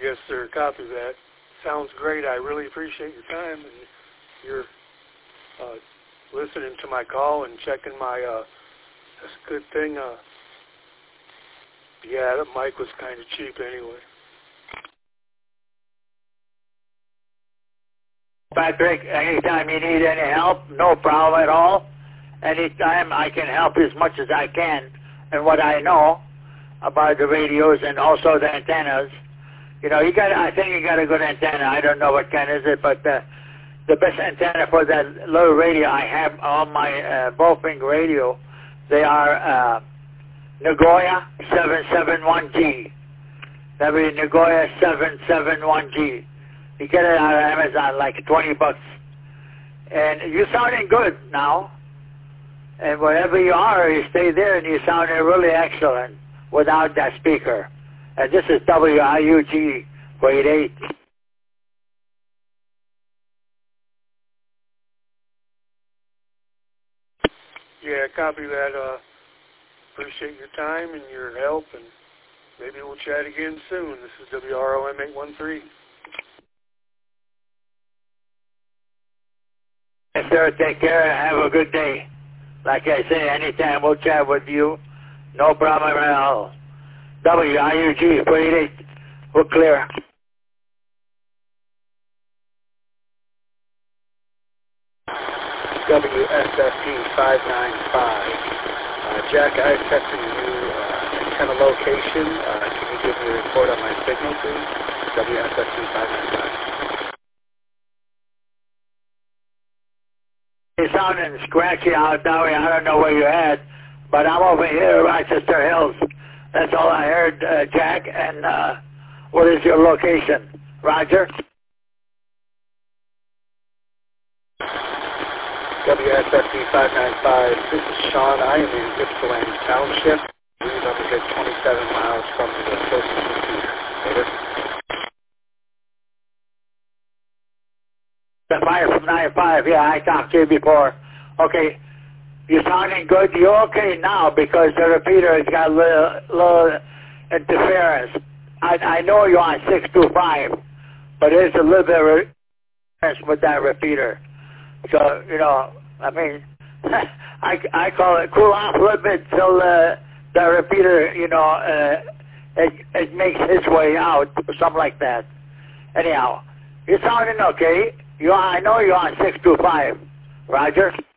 Yes, sir. Copy that. Sounds great. I really appreciate your time and your listening to my call and checking my. That's a good thing. Yeah, that mic was kind of cheap anyway. Patrick, anytime you need any help, no problem at all. Anytime I can help as much as I can and what I know about the radios and also the antennas. You know, I think you got a good antenna. I don't know what kind is it, but the best antenna for that little radio I have on my Bowfing radio, they are Nagoya 771G. That would be Nagoya 771G. You get it out of Amazon, like $20. And you're sounding good now. And wherever you are, you stay there and you're sounding really excellent without that speaker. And this is WIUG 488. Yeah, copy that. Appreciate your time and your help, and maybe we'll chat again soon. This is WROM 813. Yes, sir. Take care and have a good day. Like I say, anytime we'll chat with you. No problem at all. WIUG 488. We're clear. WSFP 595. Jack, I texted you antenna location. Can you give me a report on my signal, please? WSFP 595. You're sounding scratchy out that way. I don't know where you're at, but I'm over here, Rochester Hills. That's all I heard, Jack. And what is your location? Roger? WSFP 595. This is Sean. I am in Ypsilanti Township. We are up at 27 miles from the closest computer. Over. The fire from 95. Yeah, I talked to you before. Okay. You're sounding good. You're okay now because the repeater has got a little interference. I know you're on 625, but there's a little bit of interference with that repeater. So, you know, I mean, I call it cool off a little bit till the repeater, you know, it makes its way out, something like that. Anyhow, you're sounding okay. I know you're on 625. Roger?